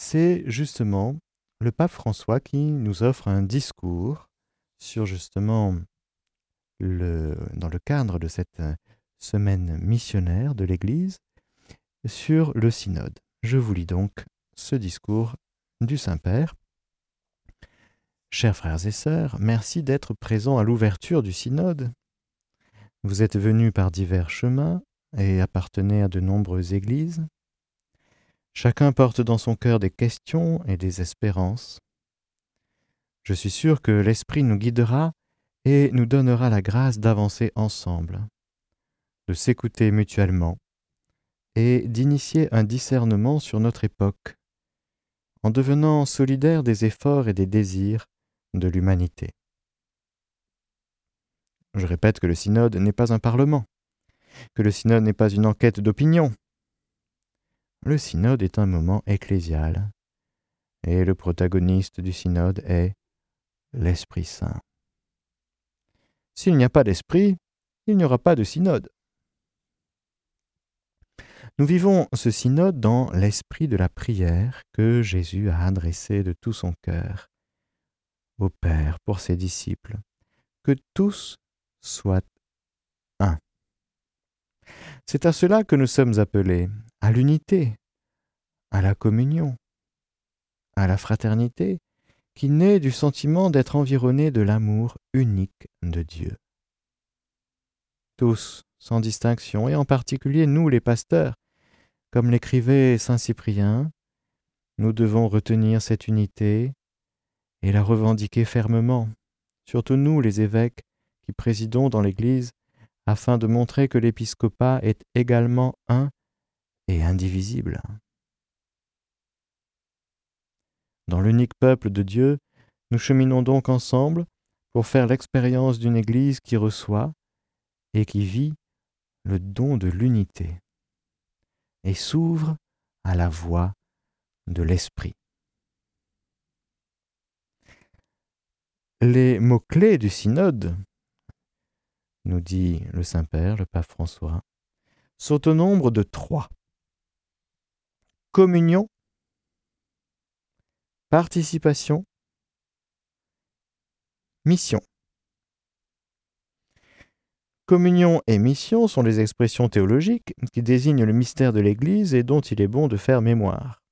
c'est justement le pape François qui nous offre un discours sur justement dans le cadre de cette semaine missionnaire de l'Église sur le synode. Je vous lis donc ce discours du Saint-Père. Chers frères et sœurs, merci d'être présents à l'ouverture du synode. Vous êtes venus par divers chemins et appartenez à de nombreuses églises. Chacun porte dans son cœur des questions et des espérances. Je suis sûr que l'Esprit nous guidera et nous donnera la grâce d'avancer ensemble, de s'écouter mutuellement et d'initier un discernement sur notre époque, en devenant solidaires des efforts et des désirs de l'humanité. Je répète que le synode n'est pas un parlement, que le synode n'est pas une enquête d'opinion. Le synode est un moment ecclésial, et le protagoniste du synode est l'Esprit Saint. S'il n'y a pas d'esprit, il n'y aura pas de synode. Nous vivons ce synode dans l'esprit de la prière que Jésus a adressé de tout son cœur au Père pour ses disciples, que tous soient un. C'est à cela que nous sommes appelés, à l'unité, à la communion, à la fraternité, qui naît du sentiment d'être environné de l'amour unique de Dieu. Tous, sans distinction, et en particulier nous les pasteurs, comme l'écrivait saint Cyprien, nous devons retenir cette unité et la revendiquer fermement, surtout nous les évêques qui présidons dans l'Église, afin de montrer que l'épiscopat est également un et indivisible. Dans l'unique peuple de Dieu, nous cheminons donc ensemble pour faire l'expérience d'une Église qui reçoit et qui vit le don de l'unité et s'ouvre à la voix de l'Esprit. Les mots-clés du synode, nous dit le Saint-Père, le pape François, sont au nombre de 3. Communion, participation, mission. Communion et mission sont les expressions théologiques qui désignent le mystère de l'Église et dont il est bon de faire mémoire.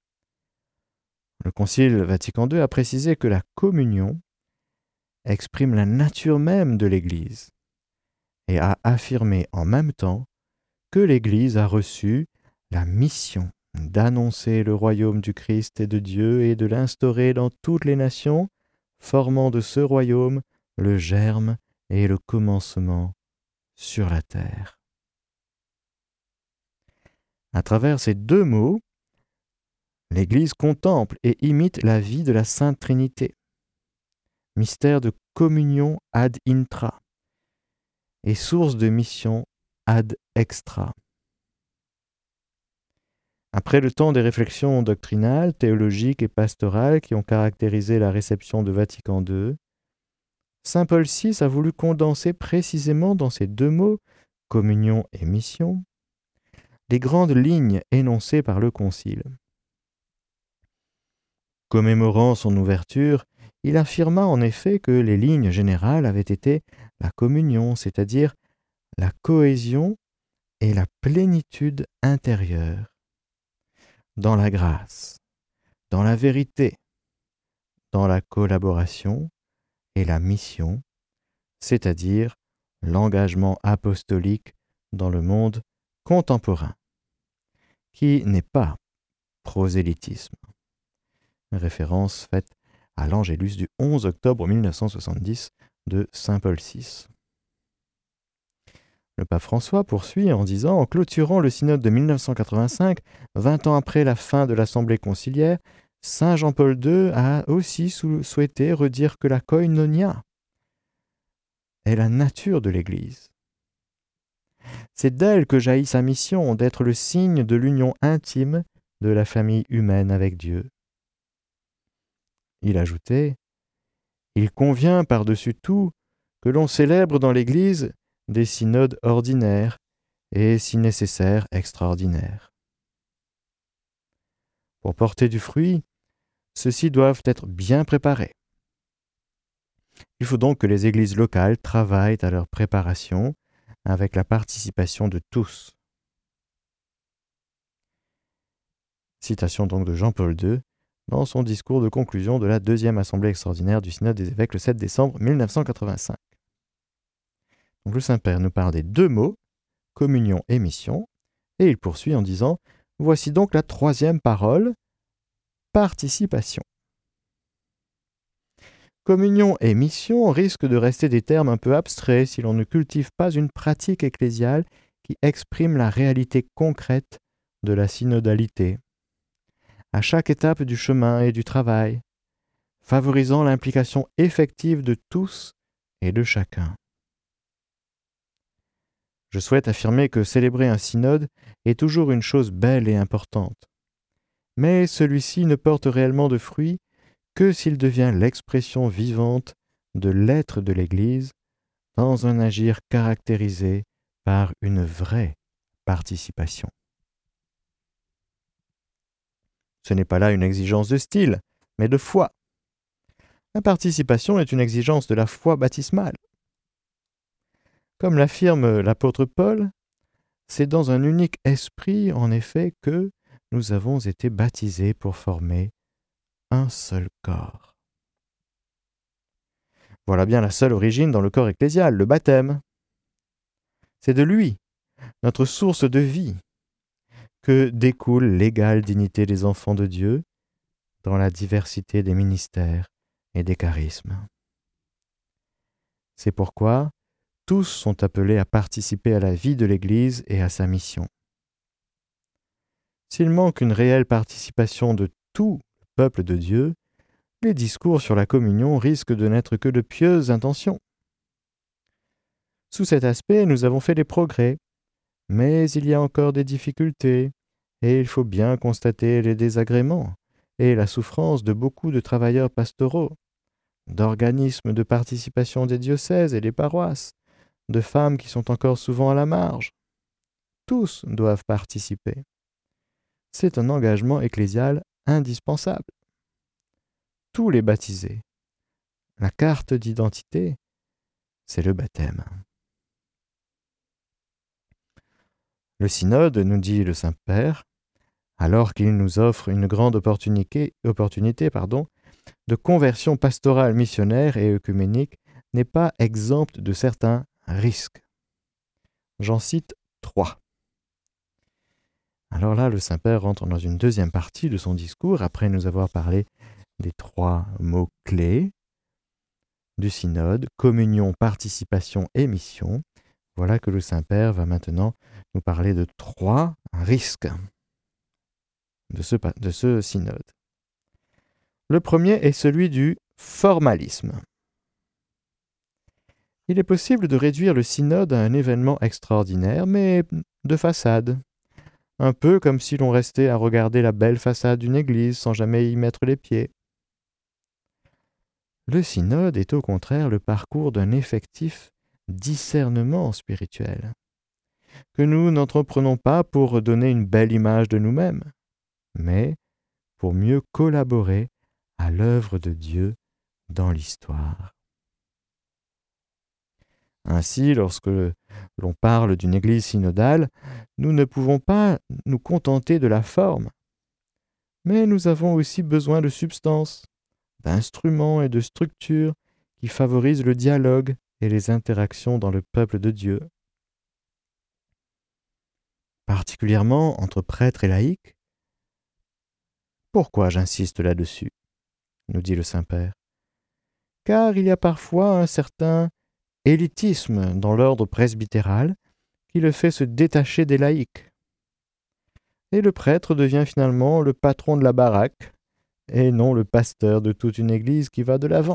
Le Concile Vatican II a précisé que la communion exprime la nature même de l'Église et a affirmé en même temps que l'Église a reçu la mission d'annoncer le royaume du Christ et de Dieu et de l'instaurer dans toutes les nations, formant de ce royaume le germe et le commencement sur la terre. À travers ces 2 mots, l'Église contemple et imite la vie de la Sainte Trinité, mystère de communion ad intra et source de mission ad extra. Après le temps des réflexions doctrinales, théologiques et pastorales qui ont caractérisé la réception de Vatican II, saint Paul VI a voulu condenser précisément dans ces 2 mots, communion et mission, les grandes lignes énoncées par le Concile. Commémorant son ouverture, il affirma en effet que les lignes générales avaient été la communion, c'est-à-dire la cohésion et la plénitude intérieure, dans la grâce, dans la vérité, dans la collaboration et la mission, c'est-à-dire l'engagement apostolique dans le monde contemporain, qui n'est pas prosélytisme. Référence faite à l'Angélus du 11 octobre 1970 de saint Paul VI. Le pape François poursuit en disant, en clôturant le synode de 1985, 20 ans après la fin de l'Assemblée conciliaire, saint Jean-Paul II a aussi souhaité redire que la koinonia est la nature de l'Église. C'est d'elle que jaillit sa mission d'être le signe de l'union intime de la famille humaine avec Dieu. Il ajoutait, « Il convient par-dessus tout que l'on célèbre dans l'Église des synodes ordinaires et, si nécessaire, extraordinaires. » Pour porter du fruit, ceux-ci doivent être bien préparés. Il faut donc que les églises locales travaillent à leur préparation avec la participation de tous. Citation donc de Jean-Paul II dans son discours de conclusion de la deuxième assemblée extraordinaire du synode des évêques le 7 décembre 1985. Donc le Saint-Père nous parle des deux mots, communion et mission, et il poursuit en disant « Voici donc la troisième parole, participation ». Communion et mission risquent de rester des termes un peu abstraits si l'on ne cultive pas une pratique ecclésiale qui exprime la réalité concrète de la synodalité, à chaque étape du chemin et du travail, favorisant l'implication effective de tous et de chacun. Je souhaite affirmer que célébrer un synode est toujours une chose belle et importante, mais celui-ci ne porte réellement de fruits que s'il devient l'expression vivante de l'être de l'Église dans un agir caractérisé par une vraie participation. Ce n'est pas là une exigence de style, mais de foi. La participation est une exigence de la foi baptismale. Comme l'affirme l'apôtre Paul, c'est dans un unique esprit, en effet, que nous avons été baptisés pour former un seul corps. Voilà bien la seule origine dans le corps ecclésial, le baptême. C'est de lui, notre source de vie, que découle l'égale dignité des enfants de Dieu dans la diversité des ministères et des charismes. C'est pourquoi tous sont appelés à participer à la vie de l'Église et à sa mission. S'il manque une réelle participation de tout le peuple de Dieu, les discours sur la communion risquent de n'être que de pieuses intentions. Sous cet aspect, nous avons fait des progrès, mais il y a encore des difficultés, et il faut bien constater les désagréments et la souffrance de beaucoup de travailleurs pastoraux, d'organismes de participation des diocèses et des paroisses, de femmes qui sont encore souvent à la marge. Tous doivent participer. C'est un engagement ecclésial indispensable. Tous les baptisés. La carte d'identité, c'est le baptême. Le synode, nous dit le Saint-Père, alors qu'il nous offre une grande opportunité de conversion pastorale missionnaire et œcuménique, n'est pas exempte de certains risques. J'en cite 3. Alors là, le Saint-Père rentre dans une deuxième partie de son discours, après nous avoir parlé des 3 mots-clés du synode, communion, participation et mission. Voilà que le Saint-Père va maintenant nous parler de 3 risques de ce synode. Le premier est celui du formalisme. Il est possible de réduire le synode à un événement extraordinaire, mais de façade. Un peu comme si l'on restait à regarder la belle façade d'une église sans jamais y mettre les pieds. Le synode est au contraire le parcours d'un effectif discernement spirituel, que nous n'entreprenons pas pour donner une belle image de nous-mêmes, mais pour mieux collaborer à l'œuvre de Dieu dans l'histoire. Ainsi, lorsque l'on parle d'une église synodale, nous ne pouvons pas nous contenter de la forme, mais nous avons aussi besoin de substance, d'instruments et de structures qui favorisent le dialogue et les interactions dans le peuple de Dieu. Particulièrement entre prêtres et laïcs. Pourquoi j'insiste là-dessus, nous dit le Saint-Père? Car il y a parfois un certain élitisme dans l'ordre presbytéral qui le fait se détacher des laïcs. Et le prêtre devient finalement le patron de la baraque et non le pasteur de toute une église qui va de l'avant.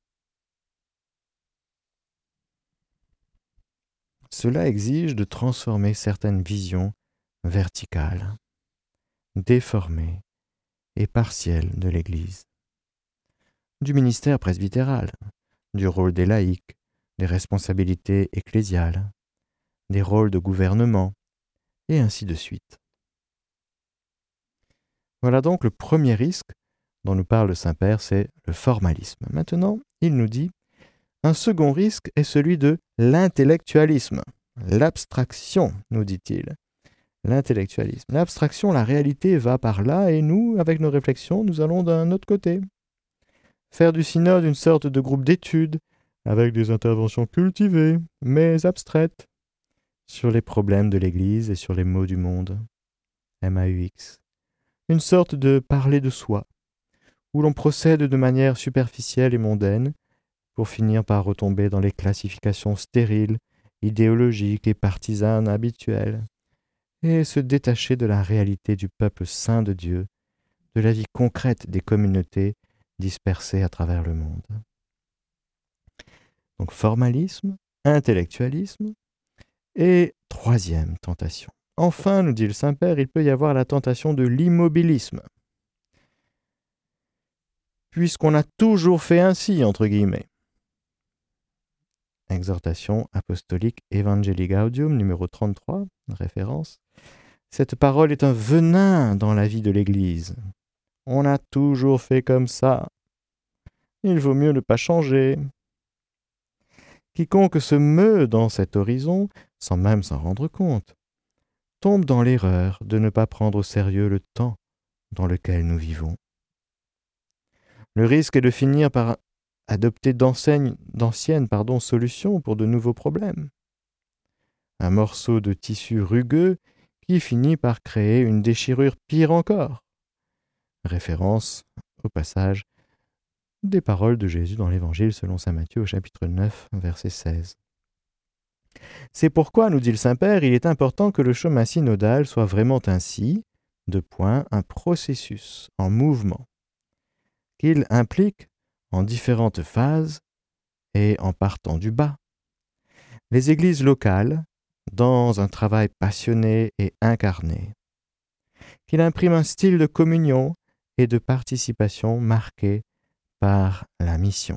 Cela exige de transformer certaines visions verticales, déformées et partielles de l'Église, du ministère presbytéral, du rôle des laïcs, des responsabilités ecclésiales, des rôles de gouvernement, et ainsi de suite. Voilà donc le premier risque dont nous parle le Saint-Père, c'est le formalisme. Maintenant, il nous dit, un second risque est celui de l'intellectualisme, l'abstraction, nous dit-il. L'intellectualisme. L'abstraction, la réalité va par là et nous, avec nos réflexions, nous allons d'un autre côté. Faire du synode une sorte de groupe d'études, avec des interventions cultivées, mais abstraites, sur les problèmes de l'Église et sur les maux du monde. MAUX. Une sorte de parler de soi, où l'on procède de manière superficielle et mondaine, pour finir par retomber dans les classifications stériles, idéologiques et partisanes habituelles, et se détacher de la réalité du peuple saint de Dieu, de la vie concrète des communautés dispersées à travers le monde. Donc formalisme, intellectualisme, et troisième tentation. Enfin, nous dit le Saint-Père, il peut y avoir la tentation de l'immobilisme, puisqu'on a toujours fait ainsi, entre guillemets. Exhortation apostolique Evangelii Gaudium, numéro 33, référence. Cette parole est un venin dans la vie de l'Église. On a toujours fait comme ça. Il vaut mieux ne pas changer. Quiconque se meut dans cet horizon, sans même s'en rendre compte, tombe dans l'erreur de ne pas prendre au sérieux le temps dans lequel nous vivons. Le risque est de finir par adopter d'anciennes solutions pour de nouveaux problèmes. Un morceau de tissu rugueux qui finit par créer une déchirure pire encore. Référence au passage des paroles de Jésus dans l'Évangile selon saint Matthieu au chapitre 9, verset 16. C'est pourquoi, nous dit le Saint-Père, il est important que le chemin synodal soit vraiment ainsi, un processus en mouvement, qu'il implique en différentes phases et en partant du bas. Les églises locales, dans un travail passionné et incarné, qu'il imprime un style de communion et de participation marqué par la mission.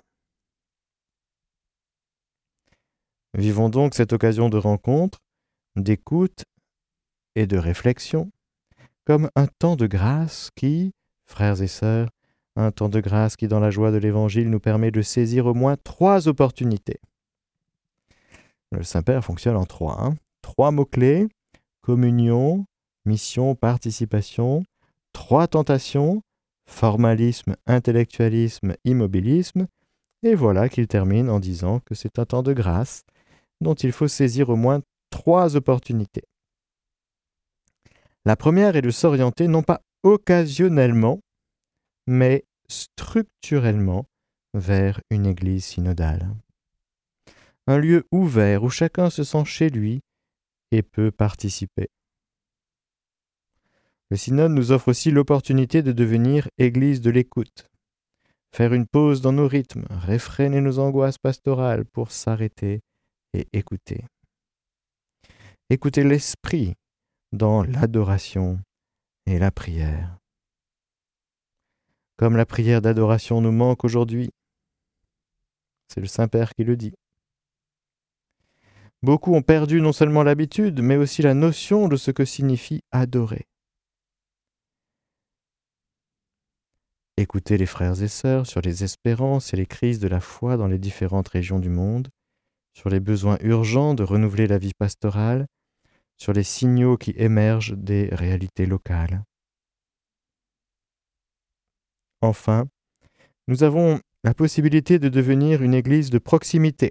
Vivons donc cette occasion de rencontre, d'écoute et de réflexion comme un temps de grâce qui, frères et sœurs, un temps de grâce qui, dans la joie de l'Évangile, nous permet de saisir au moins 3 opportunités. Le Saint-Père fonctionne en 3. 3 mots-clés, communion, mission, participation, 3 tentations, formalisme, intellectualisme, immobilisme, et voilà qu'il termine en disant que c'est un temps de grâce dont il faut saisir au moins 3 opportunités. La première est de s'orienter non pas occasionnellement, mais structurellement vers une église synodale. Un lieu ouvert où chacun se sent chez lui et peut participer. Le synode nous offre aussi l'opportunité de devenir église de l'écoute, faire une pause dans nos rythmes, réfréner nos angoisses pastorales pour s'arrêter et écouter. Écouter l'esprit dans l'adoration et la prière. Comme la prière d'adoration nous manque aujourd'hui, c'est le Saint-Père qui le dit. Beaucoup ont perdu non seulement l'habitude, mais aussi la notion de ce que signifie adorer. Écoutez les frères et sœurs sur les espérances et les crises de la foi dans les différentes régions du monde, sur les besoins urgents de renouveler la vie pastorale, sur les signaux qui émergent des réalités locales. Enfin, nous avons la possibilité de devenir une église de proximité.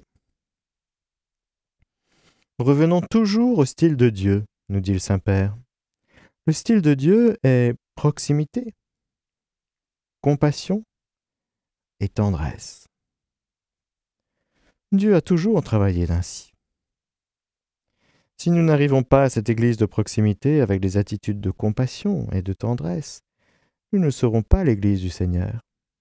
Revenons toujours au style de Dieu, nous dit le Saint-Père. Le style de Dieu est proximité, compassion et tendresse. Dieu a toujours travaillé ainsi. Si nous n'arrivons pas à cette église de proximité avec des attitudes de compassion et de tendresse, nous ne serons pas l'église du Seigneur.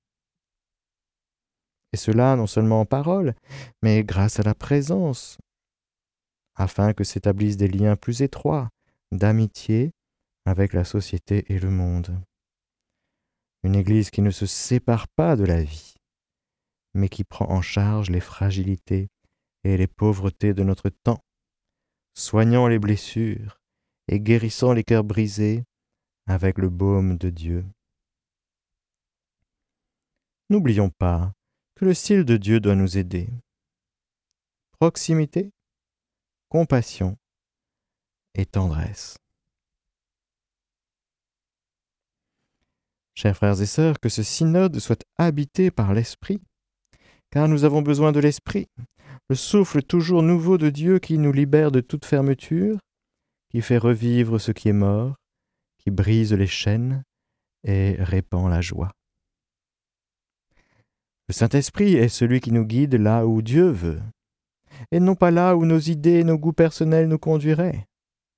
Et cela non seulement en parole, mais grâce à la présence, afin que s'établissent des liens plus étroits d'amitié avec la société et le monde. Une église qui ne se sépare pas de la vie, mais qui prend en charge les fragilités et les pauvretés de notre temps, soignant les blessures et guérissant les cœurs brisés avec le baume de Dieu. N'oublions pas que le style de Dieu doit nous aider. Proximité, compassion et tendresse. Chers frères et sœurs, que ce synode soit habité par l'Esprit, car nous avons besoin de l'Esprit, le souffle toujours nouveau de Dieu qui nous libère de toute fermeture, qui fait revivre ce qui est mort, qui brise les chaînes et répand la joie. Le Saint-Esprit est celui qui nous guide là où Dieu veut, et non pas là où nos idées et nos goûts personnels nous conduiraient.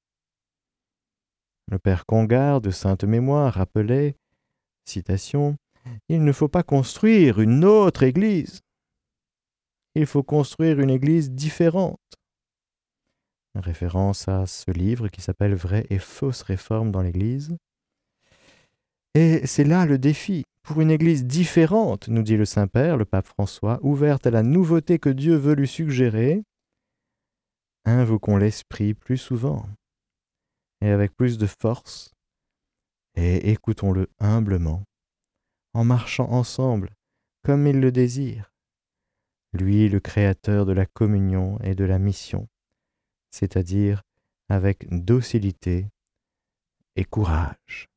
Le Père Congar de sainte mémoire rappelait, citation, « Il ne faut pas construire une autre Église. Il faut construire une Église différente. » Référence à ce livre qui s'appelle « Vraie et fausse réforme dans l'Église ». Et c'est là le défi. Pour une Église différente, nous dit le Saint-Père, le pape François, ouverte à la nouveauté que Dieu veut lui suggérer, invoquons l'Esprit plus souvent et avec plus de force, et écoutons-le humblement, en marchant ensemble comme il le désire, lui le créateur de la communion et de la mission, c'est-à-dire avec docilité et courage.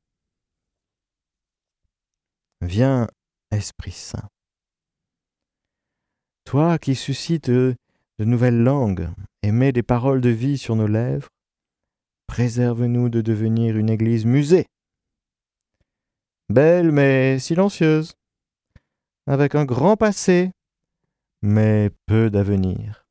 Viens, Esprit Saint. Toi qui suscites de nouvelles langues et mets des paroles de vie sur nos lèvres, préserve-nous de devenir une église musée, belle mais silencieuse, avec un grand passé, mais peu d'avenir.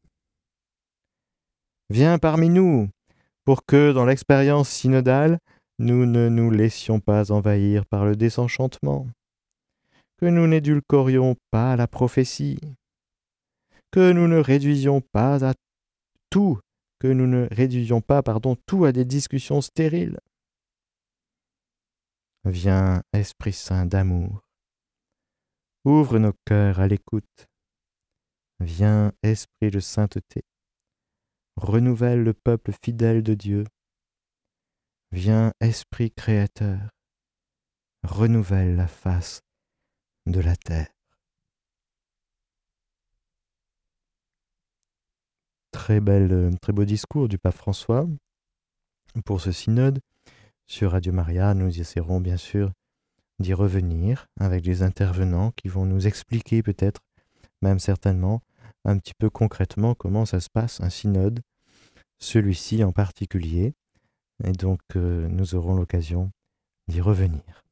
Viens parmi nous, pour que, dans l'expérience synodale, nous ne nous laissions pas envahir par le désenchantement, que nous n'édulcorions pas la prophétie, que nous ne réduisions pas à tout, tout à des discussions stériles. Viens, Esprit Saint d'amour, ouvre nos cœurs à l'écoute. Viens, Esprit de sainteté, renouvelle le peuple fidèle de Dieu. Viens, Esprit créateur, renouvelle la face de la terre. Très beau discours du pape François pour ce synode. Sur Radio Maria, nous essaierons bien sûr d'y revenir avec des intervenants qui vont nous expliquer peut-être, même certainement, un petit peu concrètement comment ça se passe, un synode, celui-ci en particulier. Et donc nous aurons l'occasion d'y revenir.